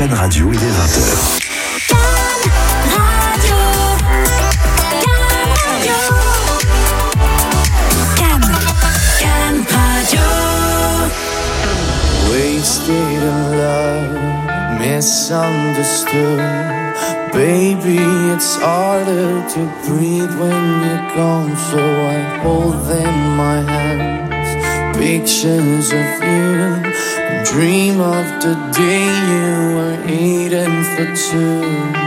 Can Radio, il est 20h. Wasted in love, misunderstood. Baby, it's harder to breathe when you're gone. So I hold in my hands pictures of you and dream of the day you were eating for two.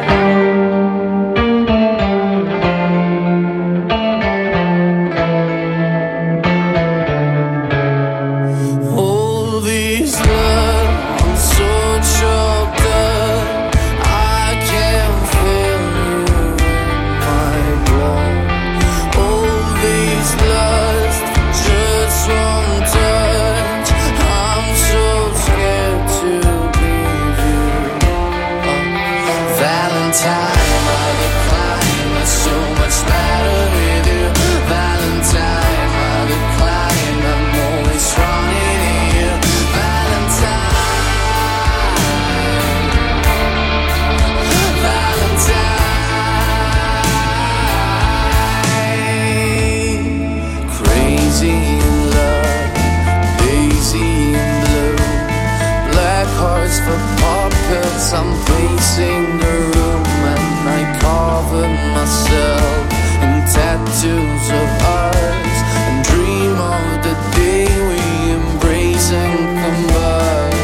I'm pacing the room and I cover myself in tattoos of ours and dream of the day we embrace and combine.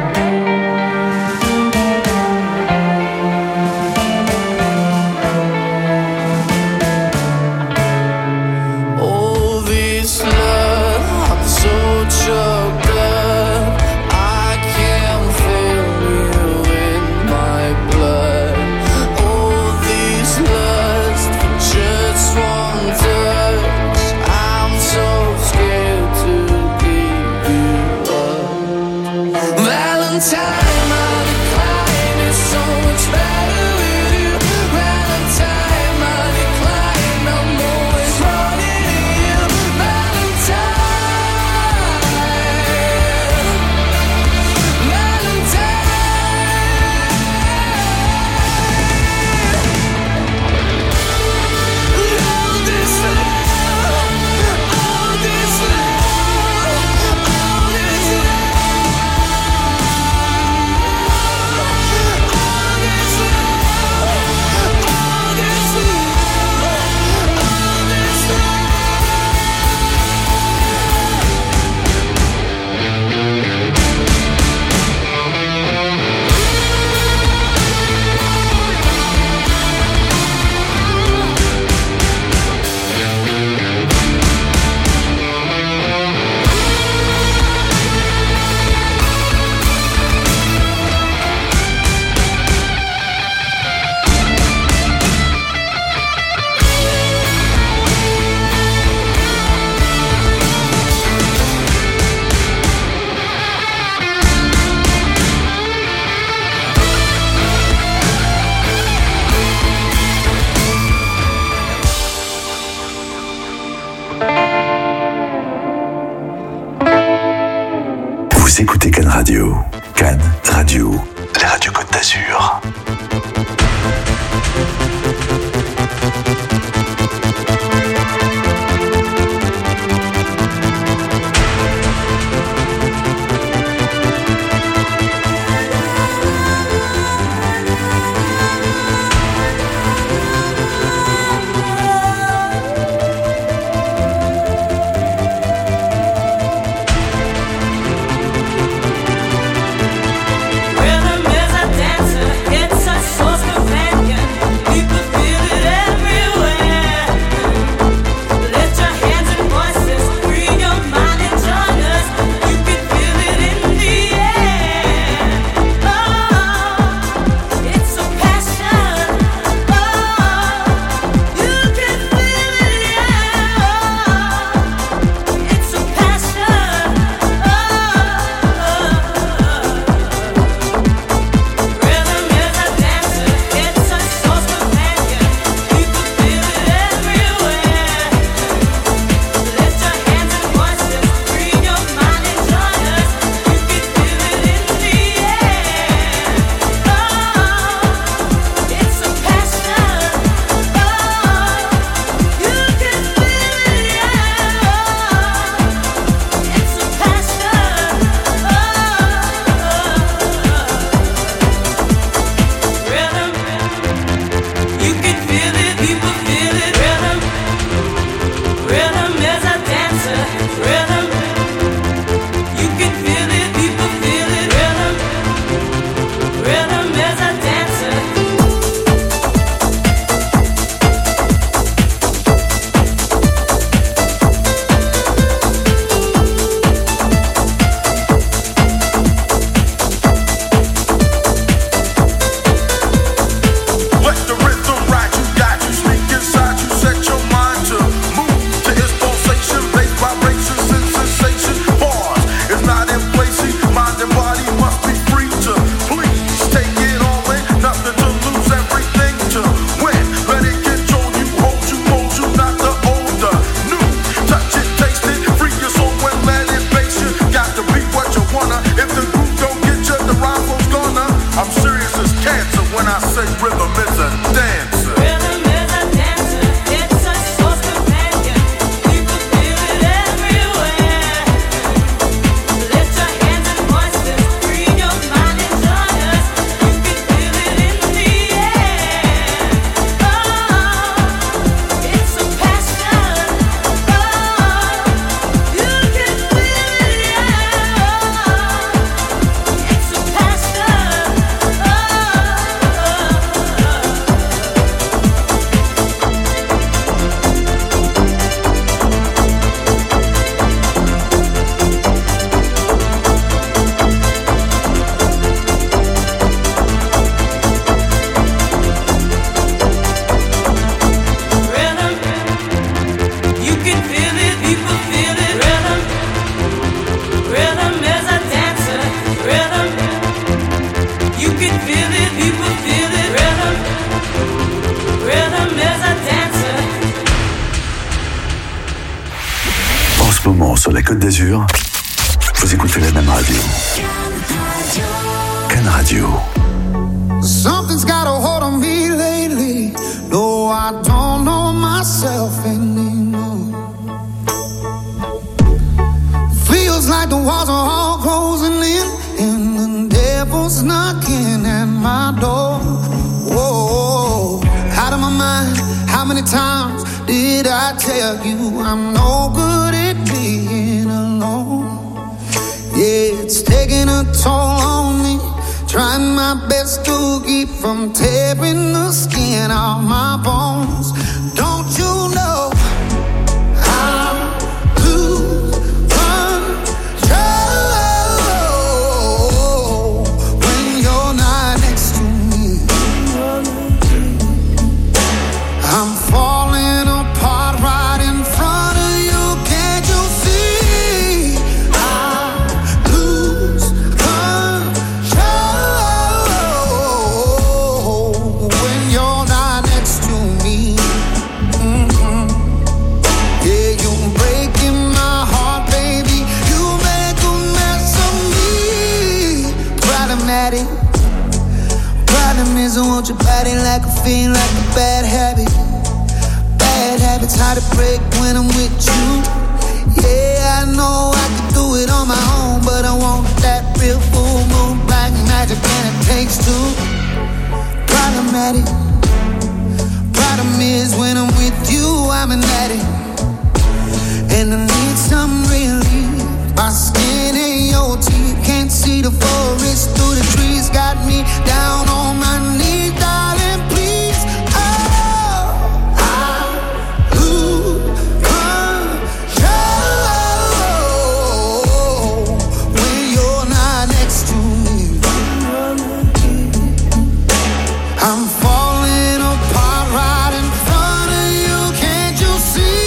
All this love, I'm so choked up, I can't feel you in my blood. All this lust for just one touch, I'm so scared to give you up. Valentine, my decline is so much better with you. Valentine, my decline, I'm always running to you. Valentine, all this love, all this love, all this Vous écoutez Can Radio. Can Radio, la radio Côte d'Azur. Rhythm is a dancer, it's a source companion. People feel it everywhere. moment sur la Côte d'Azur, vous écoutez la même radio. Can Radio. Something's got a hold on me lately. No, I don't know myself anymore. Feels like the walls are all closing in, and the devil's knocking at my door. Whoa, out of my mind. How many times did I tell you I'm no good at being alone? Yeah, it's taking a toll on me. Trying my best to keep from tearing the skin off my bones. Don't you know I lose control when you're not next to me? I'm falling apart right in front of you. Can't you see? I lose control when you're not next to me. Yeah, you're breaking my heart, baby. You make a mess of me. Problematic. Problem is I want your body like a fiend, like a bad habit. Bad habits hard to break when I'm with you. Yeah, I know I could do it on my own, but I want that real full moon black magic, and it takes two. Problematic. Problem is when I'm with you, I'm an addict, and I need some relief. My skin and your teeth can't see the forest through the trees. Got me down on my knees, darling, please. Oh, I lose control when you're not next to me. I'm falling apart right in front of you. Can't you see?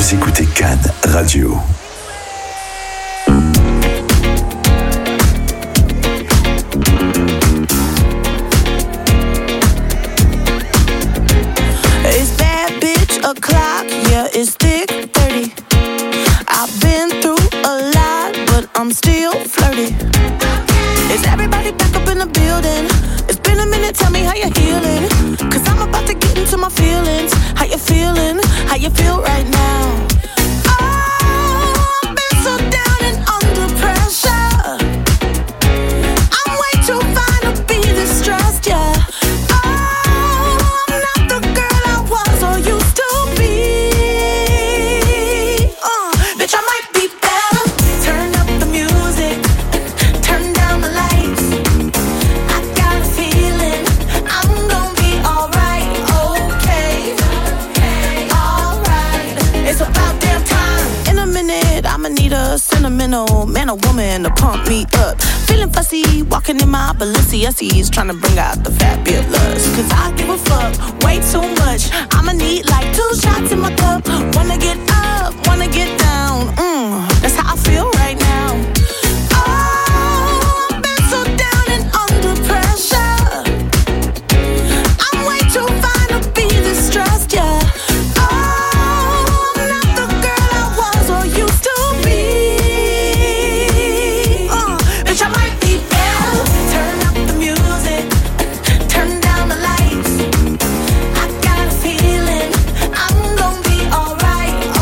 Vous écoutez Cannes Radio. It's bad bitch o'clock, yeah, it's thick 30. I've been through a lot, but I'm still flirty. Is everybody back up in the building? It's been a minute, tell me how you're healing. Cause I'm about to get into my feelings. How you feeling? How you feel right now? Oh, I've been so down and under pressure. I'm way too fine to be distressed, yeah. Sentimental man or woman to pump me up. Feeling fussy, walking in my Balenciennes, trying to bring out the fabulous. Cause I give a fuck way too much. I'ma need like 2 shots in my cup. Wanna get up, wanna get down. That's how I feel right now. Oh, I've been so down and under pressure. I'm way too fine to be distressed, yeah. Alright.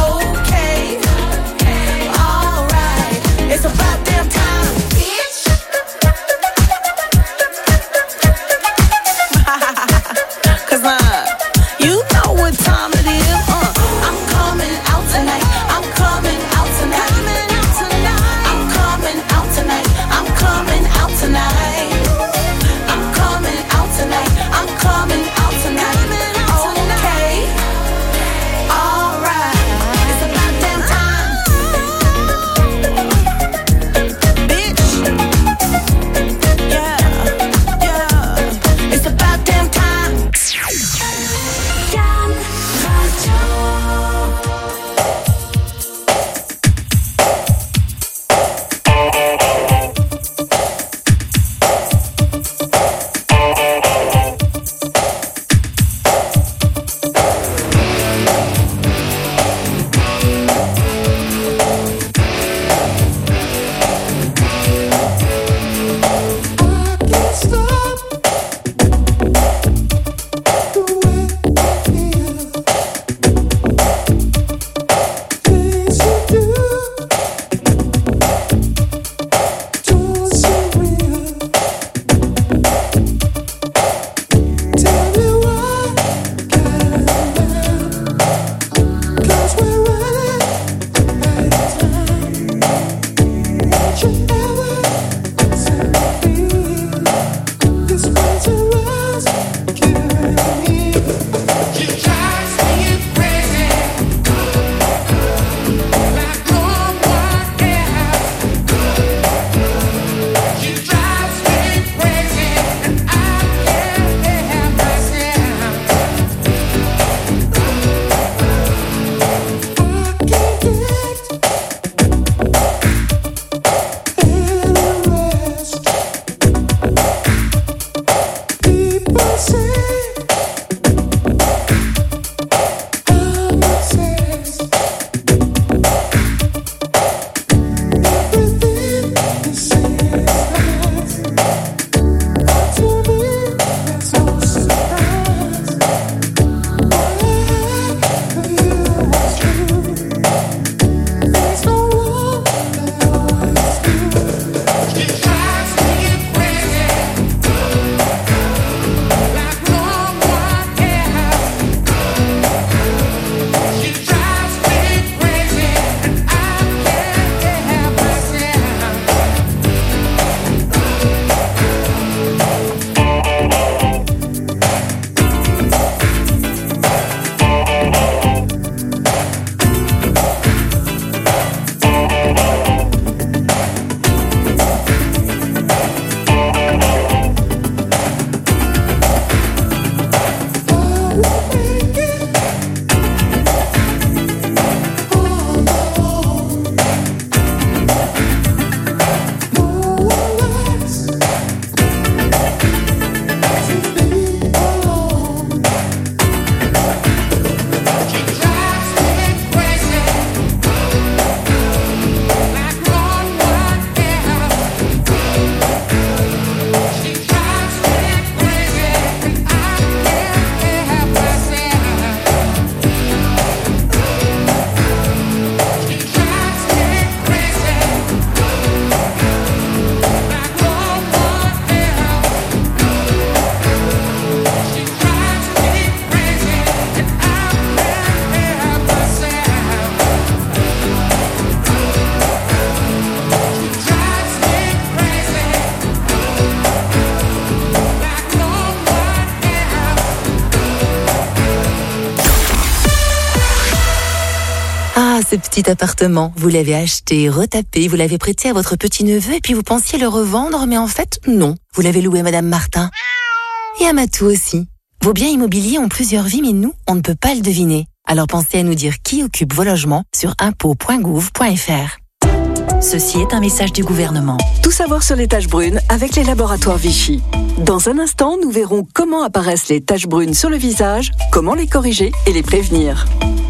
ce petit appartement, vous l'avez acheté, retapé, vous l'avez prêté à votre petit-neveu et puis vous pensiez le revendre, mais en fait, non. Vous l'avez loué à Madame Martin. Et à Matou aussi. Vos biens immobiliers ont plusieurs vies, mais nous, on ne peut pas le deviner. Alors pensez à nous dire qui occupe vos logements sur impôts.gouv.fr. Ceci est un message du gouvernement. Tout savoir sur les taches brunes avec les laboratoires Vichy. Dans un instant, nous verrons comment apparaissent les taches brunes sur le visage, comment les corriger et les prévenir.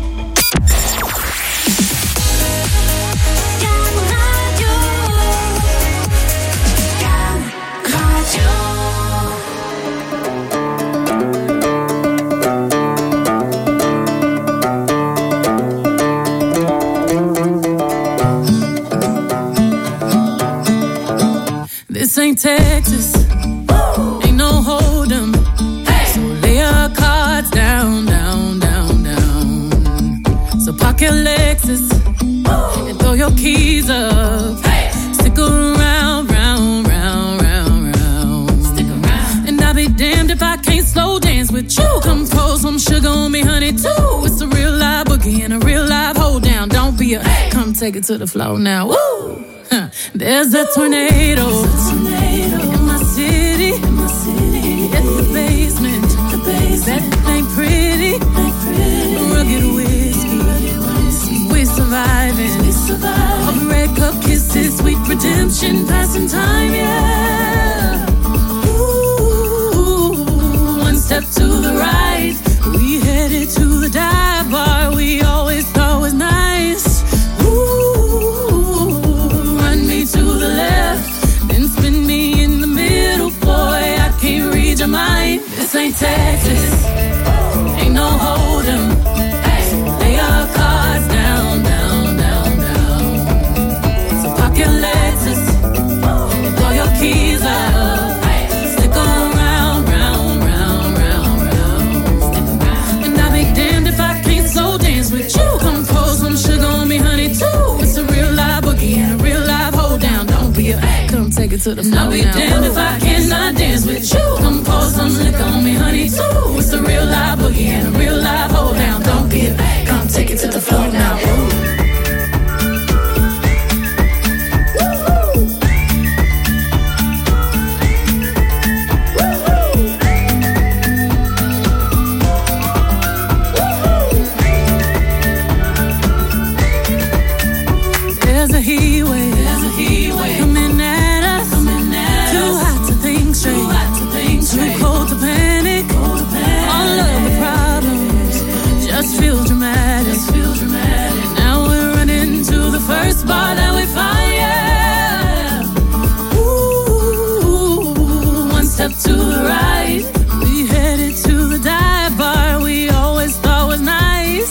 This ain't Texas, ain't no hold'em. So lay your cards down, down, down, down. So park your Lexus and throw your keys up. Stick around, round, round, round, round. Stick around. And I'll be damned if I can't slow dance with you. Come pour some sugar on me, honey, too. It's a real live boogie and a real live hold down. Don't be a, come take it to the floor now. Woo! There's a tornado in my city, at the basement. That ain't pretty, rugged whiskey. We're surviving. Of red cup kisses, sweet redemption, passing time, yeah. Ooh, one step to the right, we headed to the dive bar we always thought was nice. To the left, then spin me in the middle, boy, I can't read your mind. This ain't Texas, ain't no hold'em. Lay your cards down, down, down, down. So park your Lexus and throw your keys up. Stick around, round, round, round, round. And I'll be damned if I can't slow dance with you. Come pour some sugar on me, honey, too. It's a real live boogie and a real live hold down. Don't be a, come take it to the floor. I'll be damned if I cannot dance with you. Come pour some liquor on me, honey, too. It's a real live boogie and a real live hold down. Don't be a, come take it to the floor now. There's a heat wave coming at us. Too hot to think straight, too cold to panic. All of the problems just feel dramatic. Now we're running to the first bar that we find, yeah. Ooh, one step to the right, we headed to the dive bar we always thought was nice.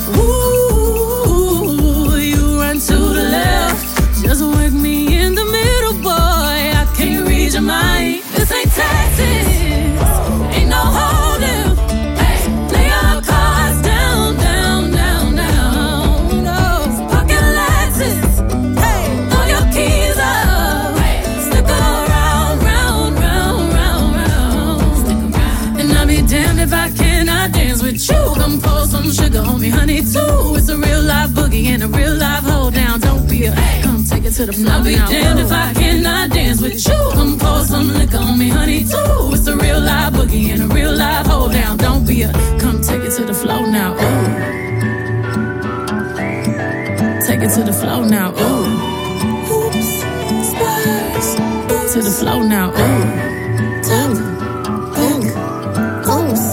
Ooh, you run to the left, just work me in the middle, boy, I can't read your mind. This ain't Texas, ain't no hold'em. Lay your cards down, down, down, down. No, park your Lexus, throw your keys up. Stick around, round, round, round, round. And I'll be damned if I cannot dance with you. Come pour some sugar on me, honey, too. It's a real live boogie and a real live hold down. Don't be a, come take it to the floor. I'll be damned if I cannot dance with you. Come pour some liquor on me, honey, too. It's a real live boogie and a real live hold down. Don't be a, come take it to the floor now. Ooh, take it to the floor now. Ooh, oops, spurs, to the floor now. Ooh, oops,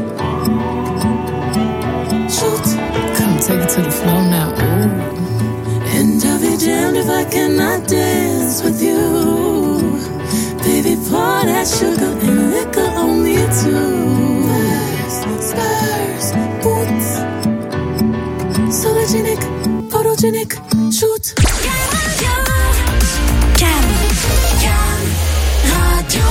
shoot, come take it to the floor now. Ooh. And I'll be damned if I cannot dance with you. Baby, pour that sugar and liquor on me too. Spurs, boots, sologenic, photogenic, shoot. Can Radio.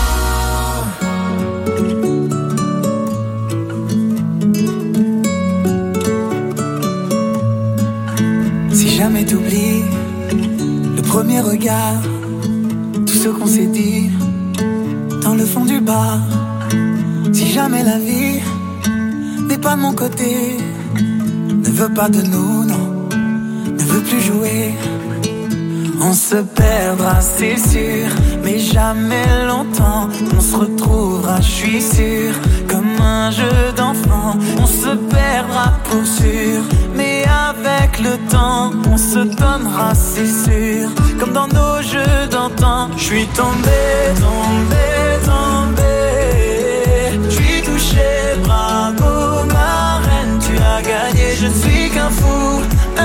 Si jamais t'oublies le premier regard, tout ce qu'on s'est dit dans le fond du bar. Si jamais la vie n'est pas de mon côté, ne veut pas de nous, non. ne veut plus jouer. On se perdra, c'est sûr, mais jamais longtemps. On se retrouvera, je suis sûr, comme un jeu d'enfant. On se perdra pour sûr, mais avec le temps, on se donnera, c'est sûr, comme dans nos jeux d'antan. Je suis tombé, tombé, tombé. Je suis touché, bravo ma reine, tu as gagné. Je ne suis qu'un fou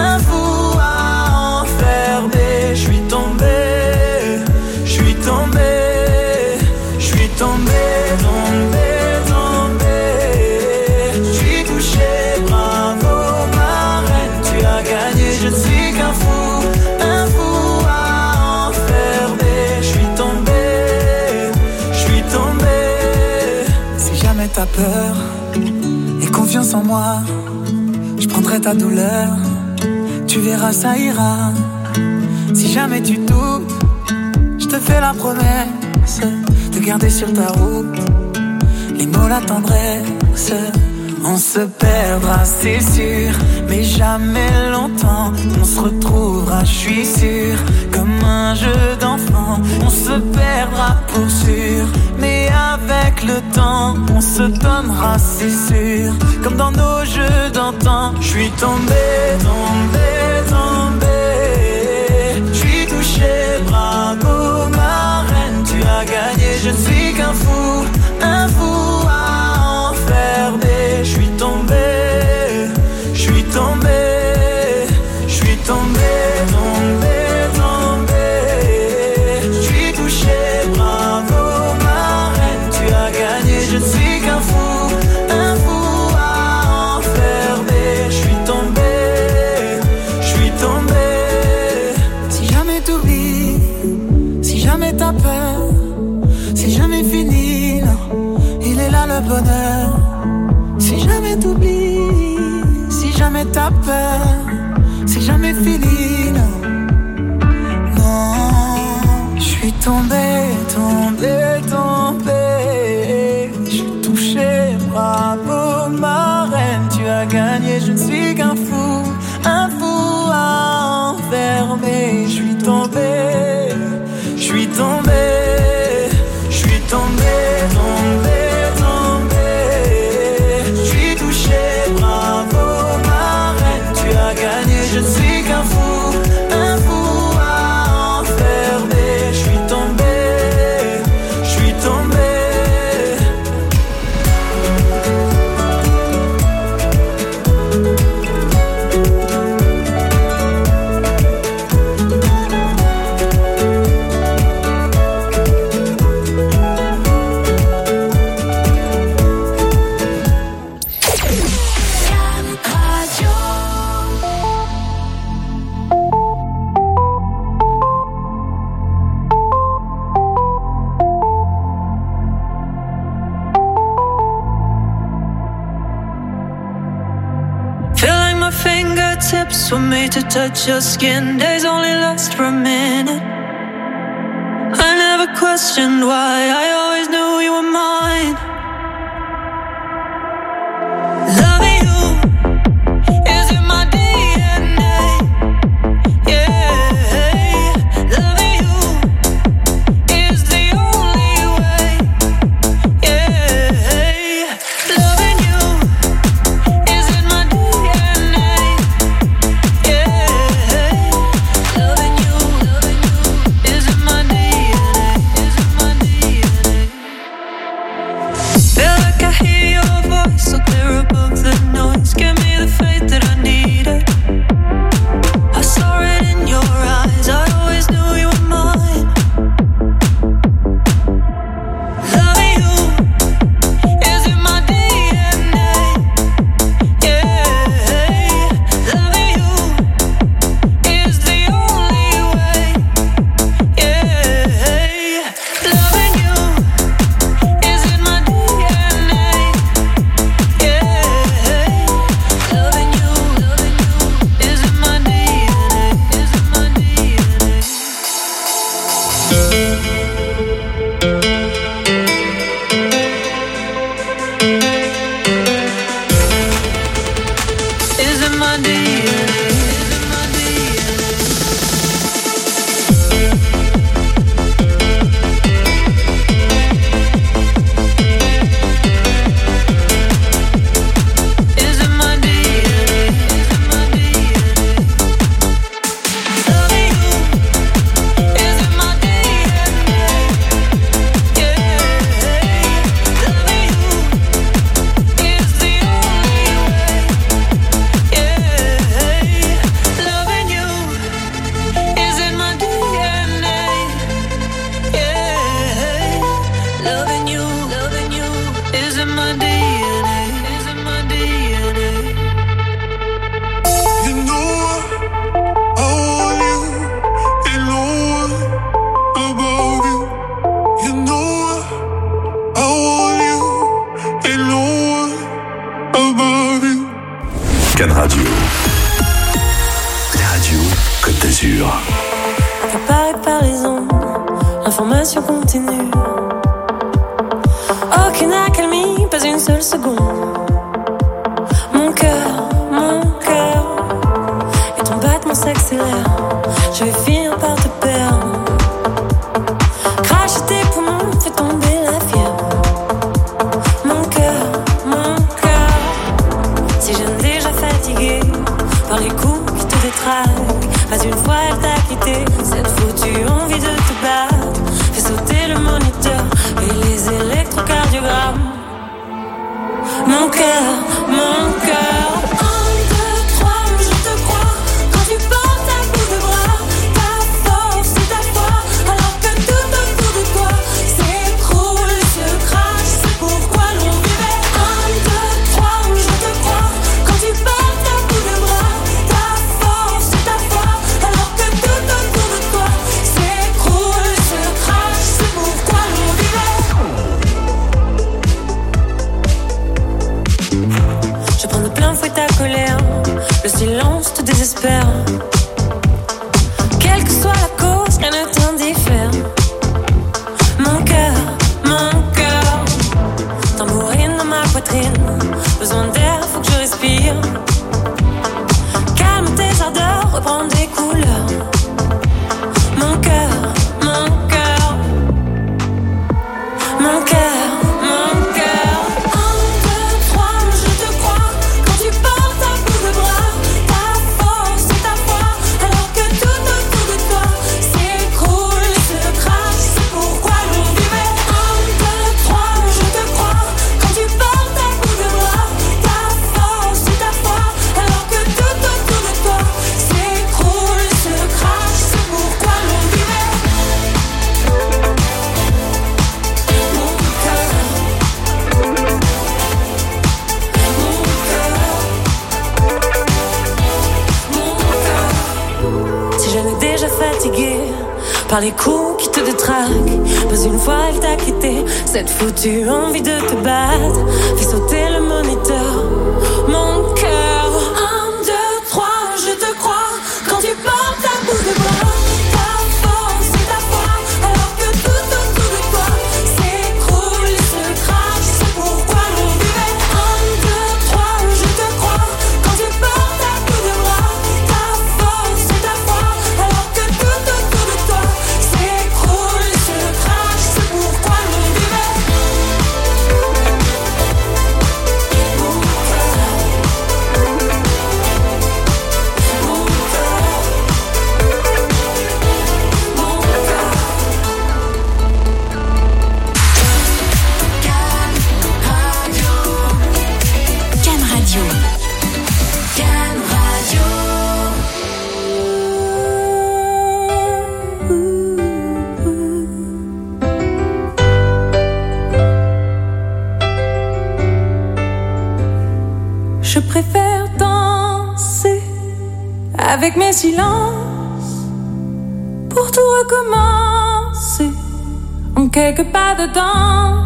à enfermer. Je suis tombé, je suis tombé, je suis tombé, tombé, tombé. Je suis touché, bravo ma reine, tu as gagné. Je ne suis qu'un fou à enfermer. Je suis tombé, je suis tombé. Si jamais t'as peur et confiance en moi, je prendrai ta douleur, tu verras ça ira. Si jamais tu doutes, je te fais la promesse de garder sur ta route les mots, la tendresse. On se perdra, c'est sûr, mais jamais longtemps. On se retrouvera, je suis sûr, comme un jeu d'enfant. On se perdra pour sûr, mais avec le temps, on se donnera, c'est sûr, comme dans nos jeux d'antan. Je suis tombé, tombé, tombé. Je suis touché, bravo ma reine, tu as gagné. Je ne suis qu'un fou à enfermer. Je suis tombé, je suis tombé, je suis tombé, tombé, tombé. Je suis touché, bravo ma reine, tu as gagné. Je ne suis qu'un fou à enfermer. Je suis tombé, je suis tombé. Si jamais t'oublies, si jamais t'as peur, si jamais fini, non, il est là le bonheur. Si jamais t'oublies, si jamais t'as peur, si jamais fini, non, non. Je suis tombé, tombé, tombé. Je suis touché, bravo ma reine, tu as gagné. Je ne suis qu'un fou à enfermer. Je suis tombé, je suis tombé, je suis tombé, tombé, tombé. Je suis touché, bravo ma reine, tu as gagné. Je ne suis qu'un fou à enfermer. Je suis tombé, je suis tombé. Fingertips were made to touch your skin. Days only last for a minute. I never questioned why, I always knew you were mine. Loving you is in my DNA. Yeah, loving you is the only way. Yeah, loving you is in my DNA. Loving you is in my DNA, is in my DNA. d'Azur. Accaparé par les ondes, l'information continue. Aucune accalmie, pas une seule seconde. Mon cœur, et ton battement s'accélère. Je vais finir par te perdre. Cracher tes poumons, fait tomber la fièvre. Mon cœur, si je ne déjà fatigué par les coups qui te détraquent. Pas une fois elle t'a quitté, cette foutue envie de te battre. Fais sauter le moniteur et les électrocardiogrammes. Mon cœur, 1, 2, 3, je te crois. Quand tu portes à bout de bras ta force et ta foi, alors que tout autour de toi s'écroule, se crache. C'est pourquoi l'on vivait. 1, 2, 3, je te crois. Quand tu portes à bout de bras ta force et ta foi, alors que tout autour de toi s'écroule, se crache. C'est pourquoi l'on vivait. Je prends de plein fouet ta colère, le silence te désespère. Quelle que soit la cause, rien ne t'indiffère. Mon cœur, tambourine dans ma poitrine. Besoin d'air, faut que je respire. Calme tes ardeurs, reprends des couleurs. Mon cœur, 1, 2, 3, je te crois. Quand tu portes à bout de bras ta force et ta foi, alors que tout autour de toi s'écroule, se crache. C'est pourquoi l'on vivait. 1, 2, 3, je te crois. Quand tu portes à bout de bras ta force et ta foi, alors que tout autour de toi s'écroule, se crache. C'est pourquoi l'on vivait. Si je n'ai déjà fatigué par les coups qui te détraquent, pas une fois elle t'a quitté, cette foutue envie de te battre. Fais sauter le moniteur. Mon cœur, 1, 2, 3, je te crois. Quand tu portes à bout de bras ta force et ta foi, alors que tout autour de toi s'écroule, se crache. C'est pourquoi l'on vivait. 1, 2, 3, je te crois. Quand tu portes à bout de bras ta force et ta foi, alors que tout autour de toi s'écroule, se crache. C'est pourquoi l'on vivait. Can Radio. Je préfère danser avec mes silences pour tout recommencer en quelques pas dedans.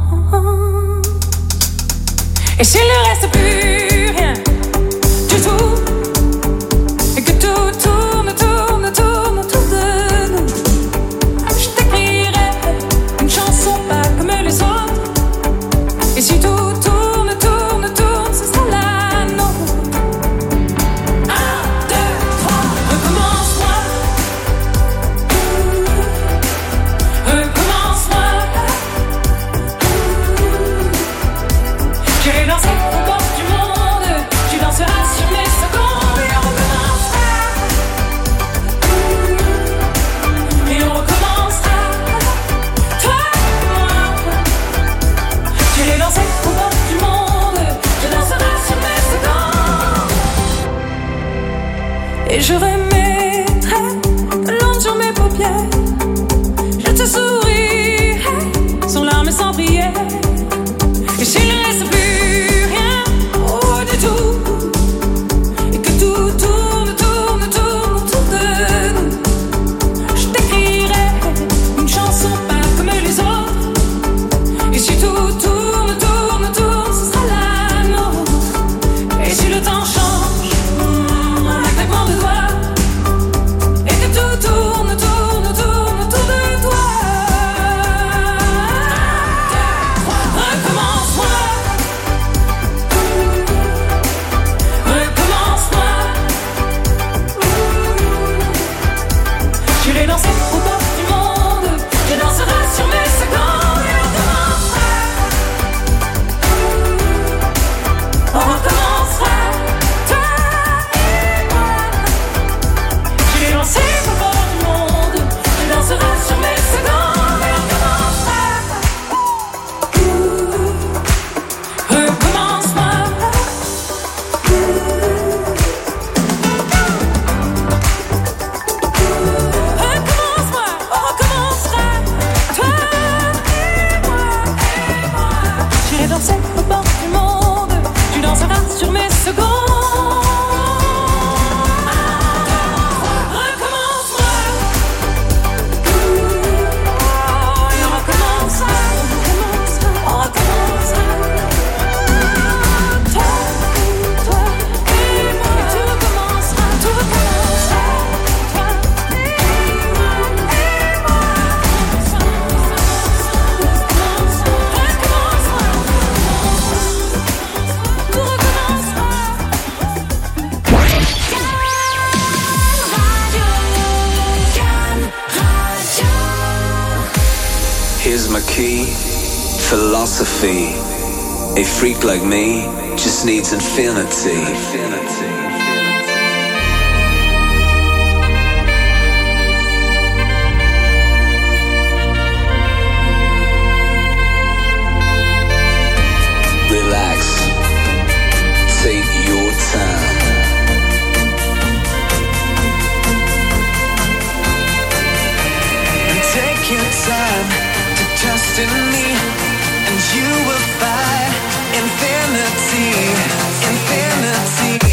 Et s'il ne reste plus rien du tout, et que tout tourne autour de nous, je t'écrirai une chanson pas comme les autres. Et si tout tourne, ce sera la nôtre. 1, 2, 3, recommence-moi. J'irai danser au bord du monde, tu danseras sur mes secondes. Et on recommencera. Et on recommencera. Toi et moi. J'irai danser au bord du monde, tu danseras sur mes secondes. Et je remettrai de l'onde sur mes paupières. Je te sourirai sans larmes et sans prière. Et s'il ne reste plus rien du tout, et que tout tourne autour de nous, je t'écrirai une chanson pas comme les autres. Et si tout tourne, ce sera la nôtre. Et si le temps change, un claquement de doigts, Here's my key, philosophy. A freak like me just needs infinity. Relax, take your time. And take your time to trust in me, and you will find infinity, infinity.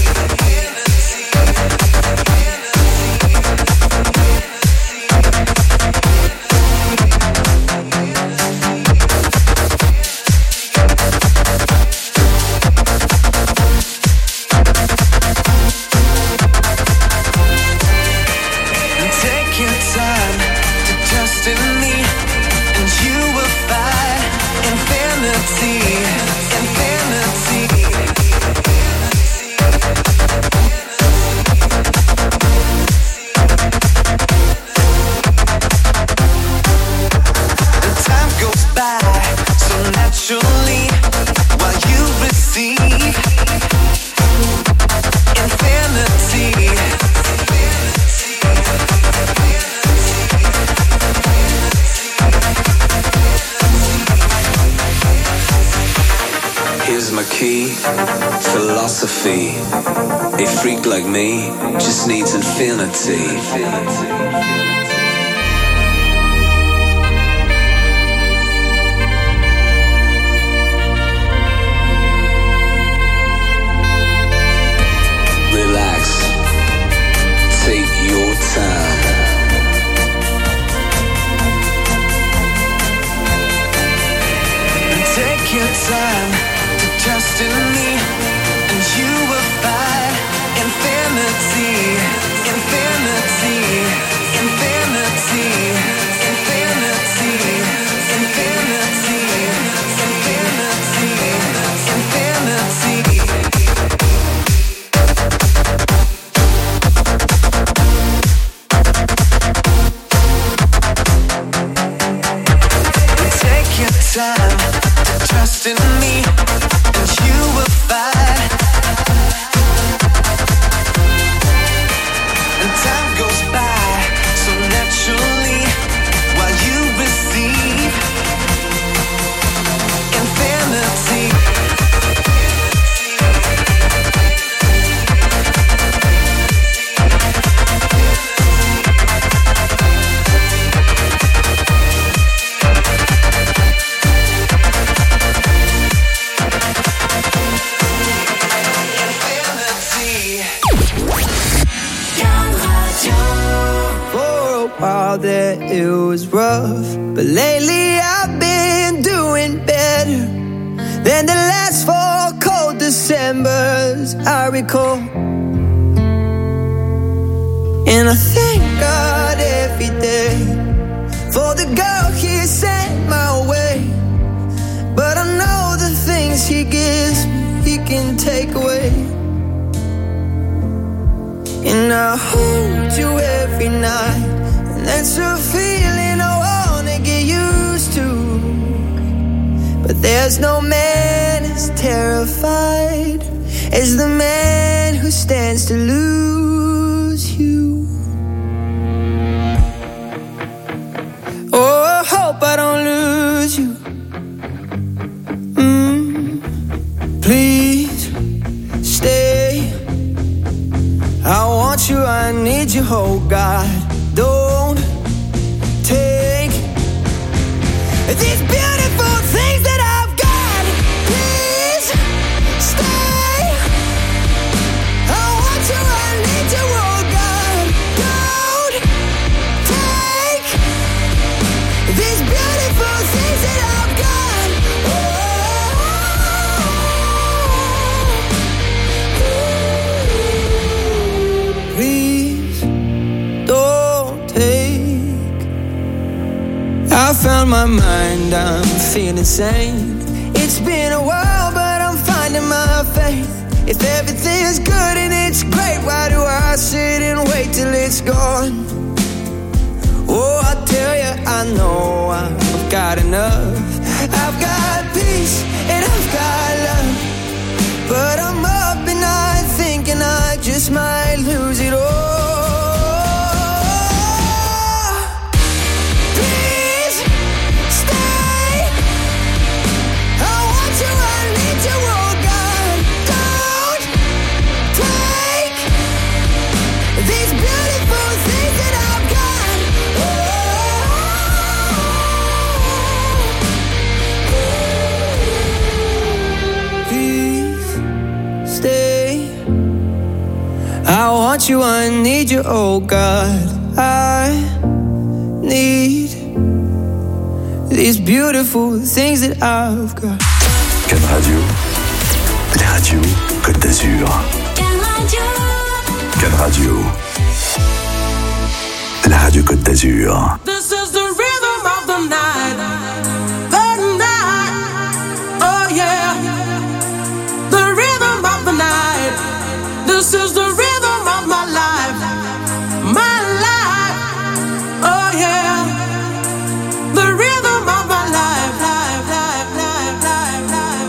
Philosophy. A freak like me just needs infinity. Relax, take your time. And take your time to trust in me, and you will find infinity, infinity, infinity, infinity, infinity, infinity, infinity. Take your time to trust in me, and you will find. And time goes by so naturally while you receive infinity. That it was rough, but lately I've been doing better than the last 4 cold Decembers I recall. And I thank God every day for the girl He sent my way. But I know the things He gives me, He can take away. And I hold you every night, and that's a feeling I wanna get used to. But there's no man as terrified as the man who stands to lose you. Oh, I hope I don't lose you. Please stay. I want you, I need you, oh God. Don't take these beautiful things that I've got. Please stay. I want you, I need you, oh God. Don't take these beautiful things that I've got. Please don't take. I found my mind, I'm feeling sane. It's been a while, but I'm finding my faith. If everything's good and it's great, why do I sit and wait till it's gone? Oh, I tell you, I know I've got got enough. I've got peace and I've got love, but I'm up at night thinking I just might lose it all. Please stay. I want you, I need you, oh God. Don't take these beautiful things that I've got. Please stay. I want you, I need you, oh God. I need these beautiful things that I've got. Can Radio, les radios Côte d'Azur. Can Radio, la radio Côte d'Azur. This is the rhythm of the night. The night. Oh yeah. The rhythm of the night. This is the rhythm of my life. My life. Oh yeah. The rhythm of my life. Life, life, life, life, life.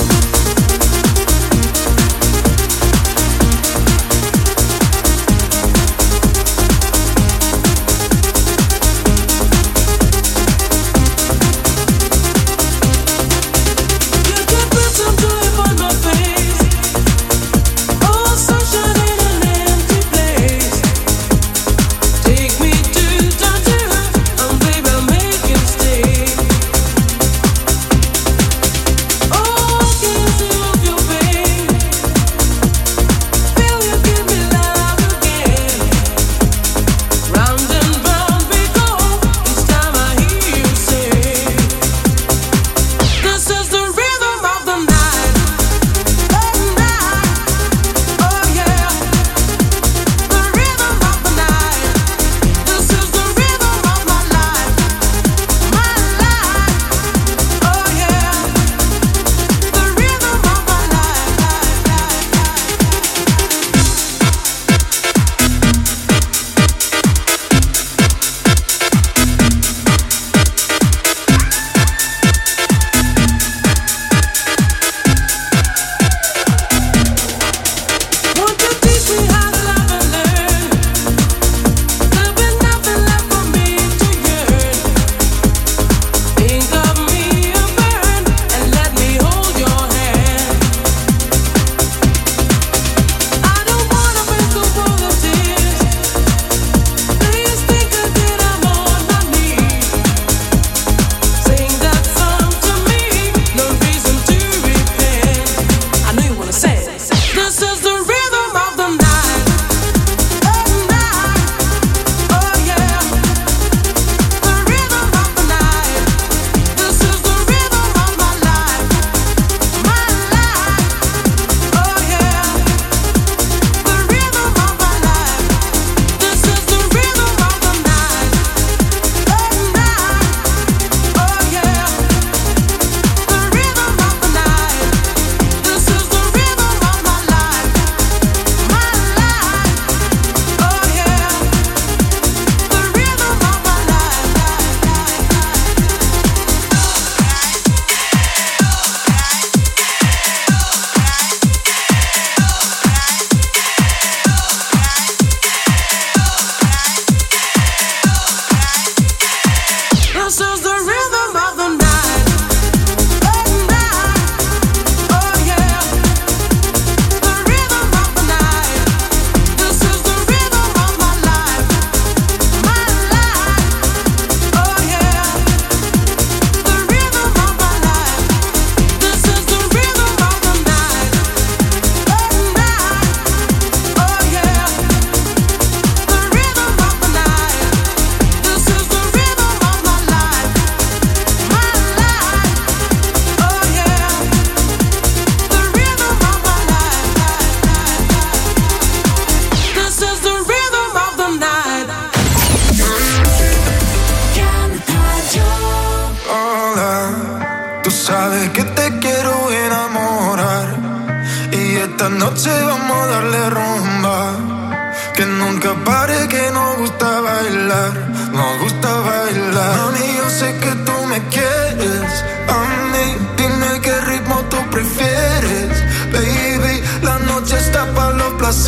Esta noche vamos a darle rumba, que nunca pare, que nos gusta bailar, nos gusta bailar. Mami, yo sé que tú me quieres.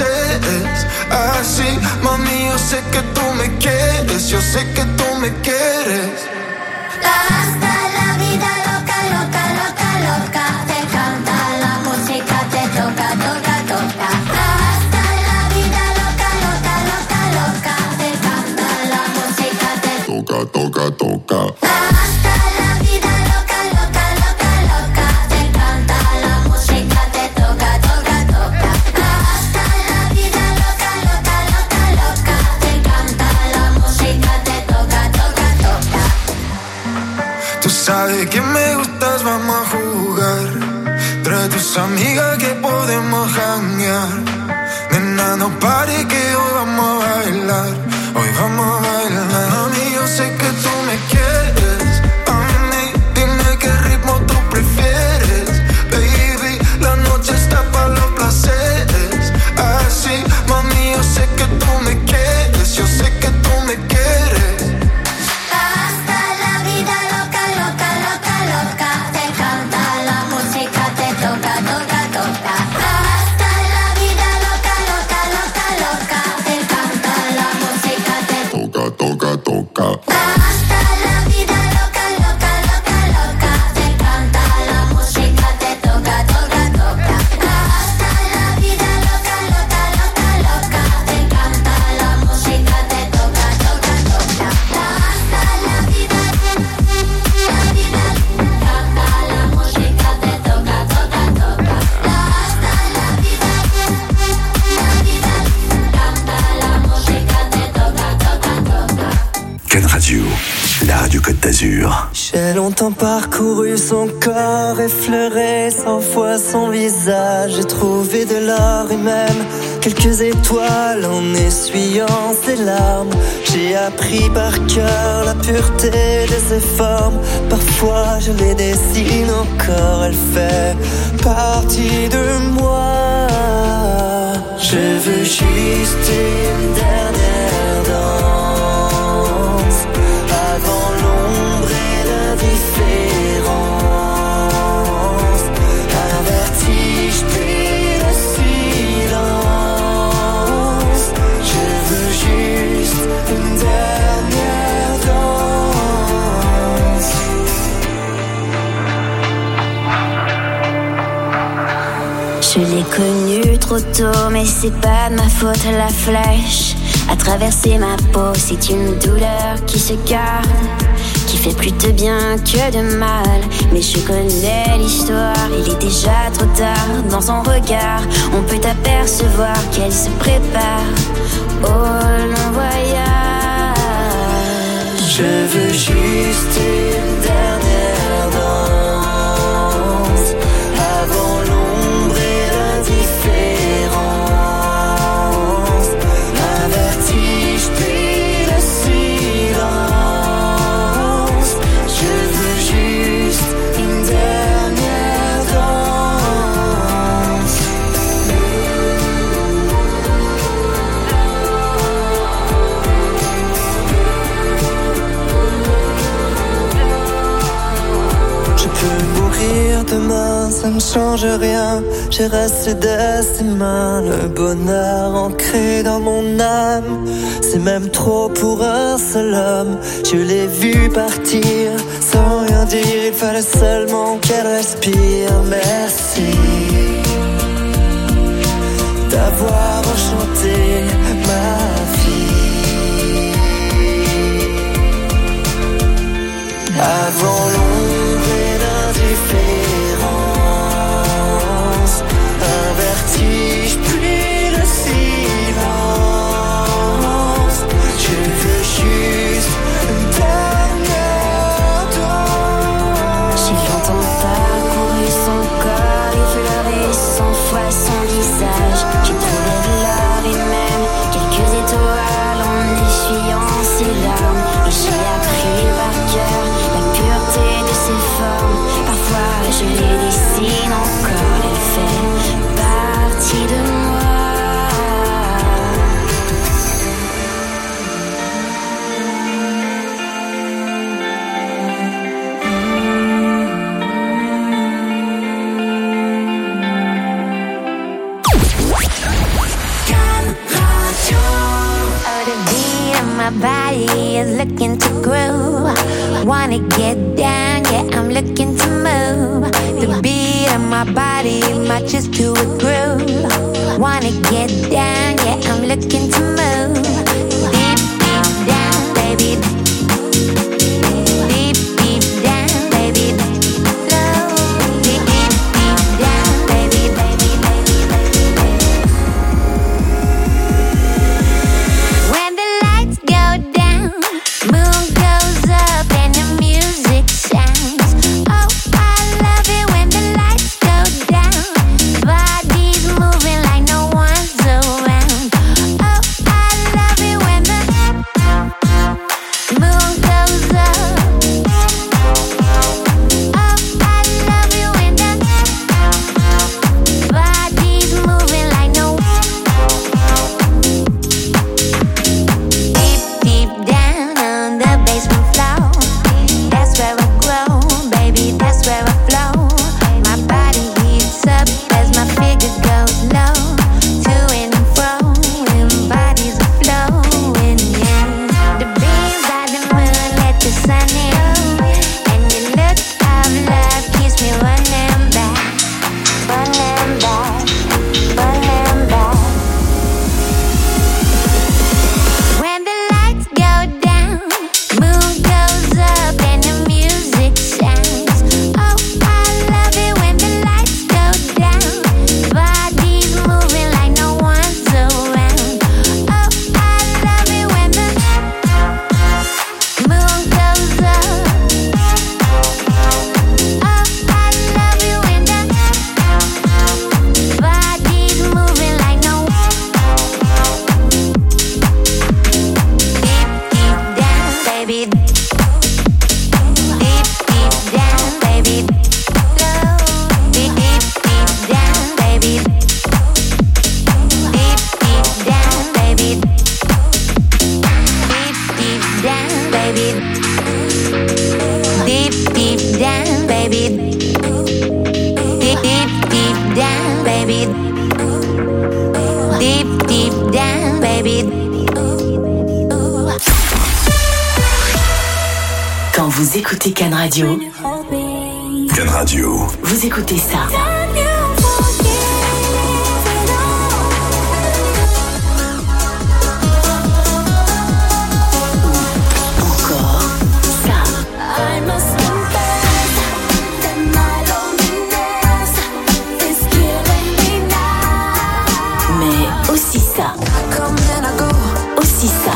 placeres. Así, mami, yo sé que tú me quieres, yo sé que tú me quieres. Hasta la vida loca, loca, loca, loca. Te canta la música, te toca, toca, toca. Hasta la vida loca, loca, loca, loca. Te canta la música, te toca, toca, toca. Hasta la vida loca, loca, loca, loca. Te canta la música, te toca, toca, toca. Hasta la vida loca, loca, loca, loca. Te canta la música, te toca, toca, toca. Tú sabes que me gustas, vamos a jugar. Trae tus amigas que podemos janguear. Nena, no pare que hoy vamos a bailar. Hoy vamos a bailar. Mami, yo sé que tú me quieres. A mí, dime qué ritmo tú prefieres. Baby, la noche está para los placeres. Así, mami, yo sé que tú me quieres. Yo sé que tú me quieres. Hasta la vida loca, loca, loca, loca. Te canta la música, te toca, toca, toca. Hasta la vida loca, loca, loca, loca. Te canta la música, te toca, toca, toca. Hasta la vida loca, loca, loca, loca. Te canta la música, te toca, toca, toca. Hasta la vida loca, loca, loca, loca. Te canta la música, te toca, toca, toca. Hasta la vida, canta la música, te toca, toca, toca. Hasta la vida, canta la música, te toca, toca, toca. Can Radio, la radio Côte d'Azur. J'ai longtemps parcouru son corps, effleuré 100 fois son visage. J'ai trouvé de l'or et même quelques étoiles en essuyant ses larmes. J'ai appris par cœur la pureté de ses formes. Parfois je les dessine encore, elle fait partie de moi. Je veux juste une dernière danse avant l'ombre et l'indifférence. Un vertige puis le silence. Je veux juste une dernière danse. Je l'ai connue trop tôt, mais c'est pas de ma faute, la flèche a traversé ma peau. C'est une douleur qui se garde, qui fait plus de bien que de mal. Mais je connais l'histoire, il est déjà trop tard. Dans son regard, on peut apercevoir qu'elle se prépare au long voyage. Je veux juste une dernière danse avant l'ombre et l'indifférence. Un vertige puis le silence. Je veux juste une dernière danse. Je peux mourir demain, ça ne change rien. J'ai resté de ses mains le bonheur ancré dans mon âme. C'est même trop pour un seul homme. Je l'ai vu partir sans rien dire. Il fallait seulement qu'elle respire. Merci d'avoir enchanté ma vie. Avant l'ombre et l'indifférence, un vertige puis le silence. Je veux juste une dernière danse. J'ai longtemps parcouru son corps, effleuré 100 fois son visage. J'ai trouvé de l'or et même body is looking to groove. Wanna get down, yeah, I'm looking to move. The beat of my body matches to a groove. Wanna get down, yeah, I'm looking to move. Deep, deep down, baby. Deep, deep down, baby. Slow. Deep, deep, deep down, baby, baby, baby, baby, baby. When the lights go down, moon goes up and the music sounds. Oh, I love it when the lights go down. Bodies moving like no one's around. Oh, I love it when the moon goes up. Oh, I love it when the bodies moving like no. Deep, deep down on the basement floor. That's where I grow, baby, that's where I flow. My body heats up as my figure goes low. To and fro, and bodies are flowing, yeah. The beams of the moon let the sun in. And your look of love keeps me running back. Running back, running back. When the lights go down, moon goes up and the music sounds. Oh, I love it when the lights go down. Bodies moving like no one's around. Oh, I love it when the moon goes up. Oh, I love it when the bodies moving like no. Deep, deep down, baby. Deep, deep down, baby. Slow. Deep, deep, deep down, baby. Deep, deep down, baby. Deep, deep down, baby. Deep, deep down, baby. Deep, deep, deep down, baby. Deep, deep down, baby. Quand vous écoutez Can Radio, Can Radio. vous écoutez ça. Encore ça. Mais aussi ça. Aussi ça.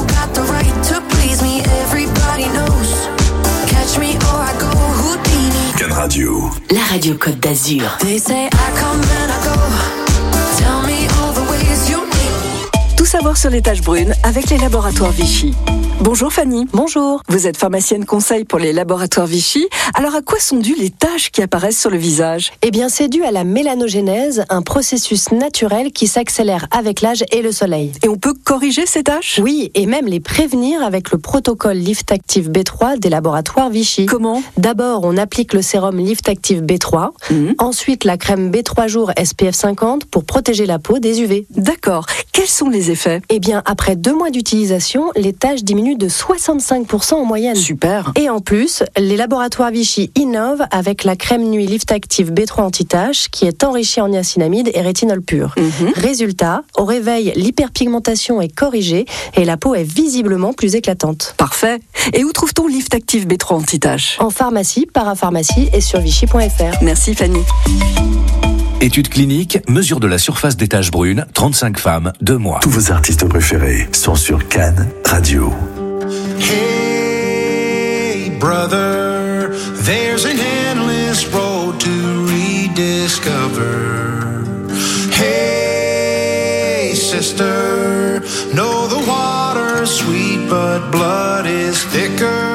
Can Radio. La radio Côte d'Azur. They say I come and I go. Tell me all the ways you need. Tout savoir sur les taches brunes avec les laboratoires Vichy. Bonjour Fanny. Bonjour. Vous êtes pharmacienne conseil pour les laboratoires Vichy. Alors à quoi sont dues les taches qui apparaissent sur le visage ? Eh bien, c'est dû à la mélanogénèse, un processus naturel qui s'accélère avec l'âge et le soleil. Et on peut corriger ces taches ? Oui, et même les prévenir avec le protocole Lift Active B3 des laboratoires Vichy. Comment ? D'abord, on applique le sérum Lift Active B3, ensuite la crème B3 jours SPF 50 pour protéger la peau des UV. D'accord. Quels sont les effets ? Eh bien, après 2 mois d'utilisation, les taches diminuent de 65% en moyenne. Super. Et en plus, les laboratoires Vichy innovent avec la crème nuit Lift Active B3 anti-taches qui est enrichie en niacinamide et rétinol pur. Résultat, au réveil, l'hyperpigmentation est corrigée et la peau est visiblement plus éclatante. Parfait. Et où trouve-t-on Lift Active B3 anti-taches ? En pharmacie, parapharmacie et sur vichy.fr. Merci Fanny. Étude clinique, mesure de la surface des taches brunes, 35 femmes, 2 mois. Tous vos artistes préférés sont sur Can Radio. Hey, brother, there's an endless road to rediscover. Hey, sister, know the water's sweet, but blood is thicker.